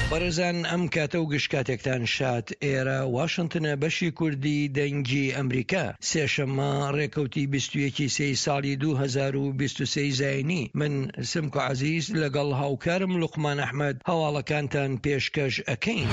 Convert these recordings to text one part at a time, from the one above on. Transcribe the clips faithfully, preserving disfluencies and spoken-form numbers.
بەڕێزان ئەم کاتە و گشت کاتێکتان شات ئێرە واشنتنە بەشی کوردی دەنگی ئەمریکا سێشەممە ڕێکەوتی بیست و یەکی سێی ساڵی دوو هەزار و بیست و سێ زاینی من سمکو عەزیز لەگەڵ هاوکارم لوقمان ئەحمەد هەواڵەکانتان پێشکەش ئەکەین.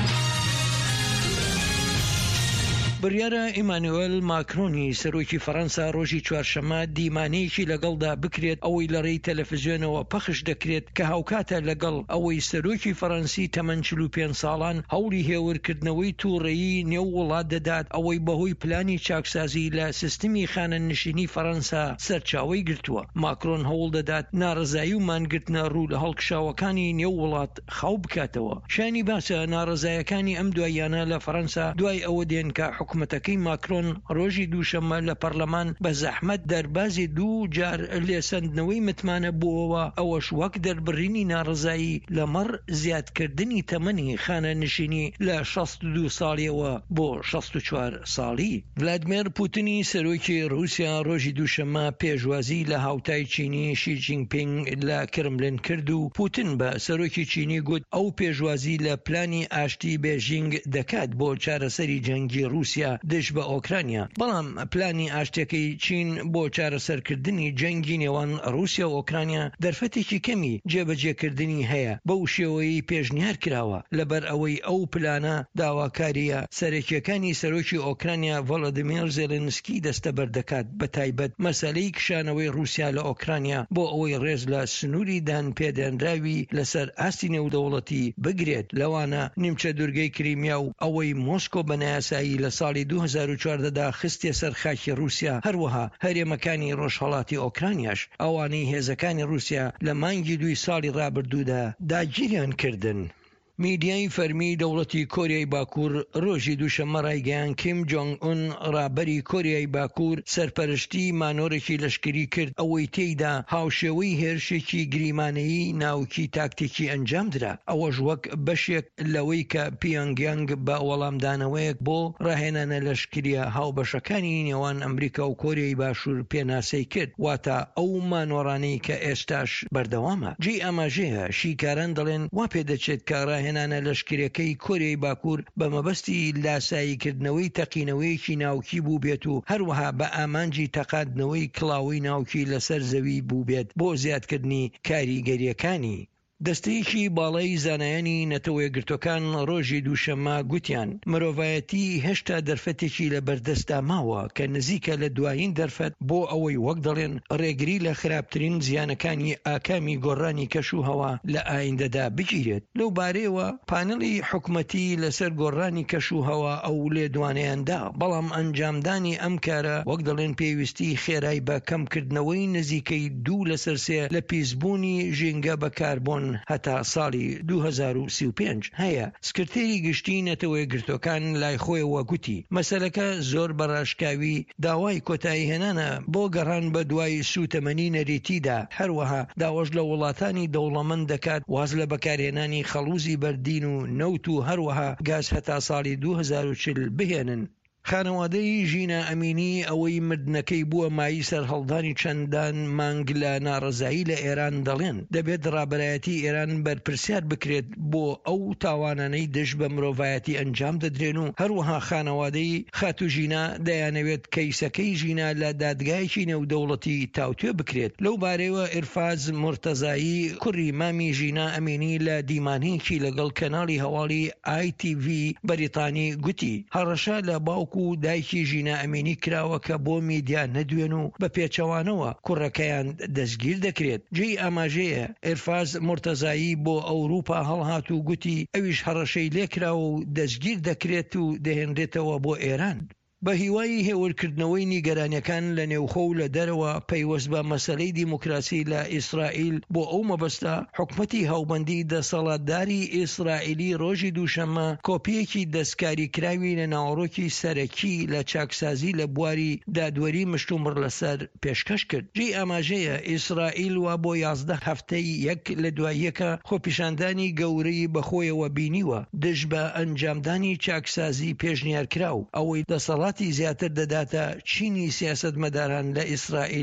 بڕیارە ئیمانوئێل ماکرۆنی سەرۆکی فەڕەنسا ڕۆژی چوارشەممە دیمانەیەکی لەگەڵدا بکرێت ئەوەی لە ڕێی تەلەڤیزیۆنەوە پەخش دەکرێت کە هاوکاتە لەگەڵ ئەوەی سەرۆکی فەڕەنسی تەمەن چل و پێنج ساڵان هەوڵی هێورکردنەوەی تووڕەیی نێو وڵات دەدات ئەوەی بەهۆی پلانی چاکسازی لە سیستمی خانەنشینی فەڕەنسا سەرچاوەی گرتووە. ماکرۆن هەوڵ دەدات ناڕزایی و مانگرتنە ڕوو لە هەڵکشاوەکانی نێو وڵات خاو بکاتەوە. شانی باسە ناڕزایەکانی ئەم دواییانە لە فەڕەنسا دوای ئەوە دێن کە حکومەتەکەی ماکرۆن ڕۆژی دووشەممە لە پەرلەمان بە زەحمەت دەربازی دوو جار لێسەندنەوەی متمانە بووەوە، ئەوەش وەک دەربڕینی ناڕزایی لەمەڕ زیادکردنی تەمەنی خانە نشینی لە شەست و دوو ساڵیەوە بۆ شەست و چوار ساڵی. ڤلادیمیر پوتینی سەرۆکی رووسیا ڕۆژی دووشەممە پێشوازی لە هاوتای چینی شی جینپینگ لە کرملن کرد و پوتین بە سەرۆکی چینی گوت ئەو پێشوازی لە پلانی ئاشتی بێژینگ دەکات بۆ چارەسەری جەنگی رووسیا دش بە ئۆکرانیا، بەڵام پلانی ئاشتەکەی چین بۆ چارەسەرکردنی جەنگی نێوان رووسیا و ئۆکرانیا دەرفەتێکی کەمی جێبەجێکردنی هەیە. بەو شێوەیە پێشنیار کراوە لەبەر ئەوەی ئەو پلانە داواکاریە سەرەکیەکانی سەرۆکی ئۆکرانیا ڤڵۆدیمیر زێلێنسکی دەستە بەردەکات، بە تایبەت مەسەلەی کشانەوەی رووسیا لە ئۆکرانیا بۆ ئەوەی ڕێز لە سنووری دان پێدەنراوی لەسەر ئاستی نێودەوڵەتی بگرێت، لەوانە نیمچە دوورگەی کریمیا و ئەوەی مۆسکۆ بە نایاسایی لە ساڵی دوو هەزار و چواردەدا خستێ سەر خاکی رووسیا، هەروەها هەرێمەکانی ڕۆژهەڵاتی ئۆکرانیاش ئەوانەی هێزەکانی رووسیا لە مانگی دوی ساڵی ڕابردوودا داگیریان کردن. میدیای فەرمی دەوڵەتی کۆریای باکوور ڕۆژی دووشەممە ڕایگەیان کیم جۆنگ ئون ڕابەری کۆریای باکوور سەرپەرشتی مانۆرێکی لەشکری کرد ئەوەی تێیدا هاوشێوەی هێرشێکی گریمانەیی ناوکی تاکتێکی ئەنجام درا، ئەوەش وەک بەشێک لەوەی کە پیۆنگیانگ بە وەڵامدانەوەیەک بۆ ڕاهێنانە لەشکریە هاوبەشەکانی نێوان ئەمریکا و کۆریای باشوور پێناسەی کرد، واتە ئەو مانۆڕانەی کە ئێستاش بەردەوامە. جێی ئاماژەیە شیکاران دەڵێن وا پێدەچێت کە هێنانە لەشکرەکەی کۆریای باکوور بە مەبەستی لاساییکردنەوەی تەقینەوەیەکی ناوکی بوو بێت و هەروەها بە ئامانجی تەقاندنەوەی کڵاوی ناوکی لەسەر زەوی بوو بێت بۆ زیادکردنی کاریگەریەکانی. دەستەیەکی باڵای زانایانی نەتەوە یەکگرتوەکان ڕۆژی دووشەممە گوتیان مرۆڤایەتی هێشتا دەرفەتێکی لە بەردەستا ماوە کە نزیکە لە دوایین دەرفەت بۆ ئەوەی وەک دەڵێن ڕێگری لە خراپترین زیانەکانی ئاکامی گۆڕانی کەش و هەوا لە ئایندەدا بگیرێت. لەو بارەیەوە پانەڵی حکومەتی لەسەر گۆڕانی کەش و هەوا ئەو لێدوانەیاندا، بەڵام ئەنجامدانی ئەم کارە وەک دەڵێن پێویستی خێرای بە کەمکردنەوەی نزیکەی دوو لەسەر سێ لە پیسبوونی ژینگە بە کاربۆن هەتا ساڵی دوو هەزار و سی و پێنج هەیە. سکرتێری گشتی نەتەوە یەکگرتوەکان لای خۆیەوە گوتی مەسەلەکە زۆر بەڕاشکاوی داوای کۆتایی هێنانە بۆ گەڕان بە دوای سوتەمەنی نەریتیدا، هەروەها داوەش لە وڵاتانی دەوڵەمەند دەکات واز لە بەکارهێنانی خەڵوزی بەردین و نەوت و هەروەها گاز هەتا ساڵی دوو هەزار و چل بهێنن. خانەوادەی ژینە ئەمینی ئەوەی مردنەکەی بووە مای سەرهەڵدانی چەندان مانگ لە ناڕزایی لە ئێران دەڵێن دەبێت ڕابەرایەتی ئێران بەرپرسیار بکرێت بۆ ئەو تاوانانەی دژ بە مرۆڤایەتی ئەنجام دەدرێن و هەروەها خانەوادەی خاتو ژینا دەیانەوێت کەیسەکەی ژینا لە دادگایەکی نێودەوڵەتی تاوتوێ بکرێت. لەو بارەیەوە ئێرفاز مرتەزایی کوڕی مامی ژینا ئەمینی لە دیمانەیەکی لەگەڵ کەناڵی هەواڵی آی تی ڤی بەریتانی گوتی هەڕەشە لە باوک و دایکی ژینا ئەمینی کراوە کە بۆ میدیا نەدوێن و بە پێچەوانەوە کوڕەکەیان دەستگیر دەکرێت. جێی ئاماژەیە ئێرفاز مرتەزایی بۆ ئەوروپا هەڵهات و گوتی ئەویش هەڕەشەی لێکراوە و دەستگیر دەکرێت و دەهێنرێتەوە بۆ ئێران. بە هیوای هێورکردنەوەی نیگەرانیەکان لە نێوخۆ و لە دەرەوە پەیوەست بە مەسەلەی دیموکراسی لە ئیسرائیل بۆ ئەو مەبەستە حکومەتی هاوبەندی دەسەڵاتداری ئیسرائیلی ڕۆژی دووشەممە کۆپیەکی دەستکاری کراوی لە ناوەڕۆکی سەرەکی لە چاکسازی لە بواری دادوەری مشتومڕ لەسەر پێشکەش کرد. جێی ئاماژەیە ئیسرائیل وا بۆ یازدە هەفتەی یەک لە دواییەکە خۆپیشاندانی گەورەی بەخۆیەوە بینیوە دژ بە ئەنجامدانی چاکسازی پێشنیار کراو ئەوەی دەسەڵات زیاتر دەداتە چینی سیاسەتمەداران لە ئیسرائیل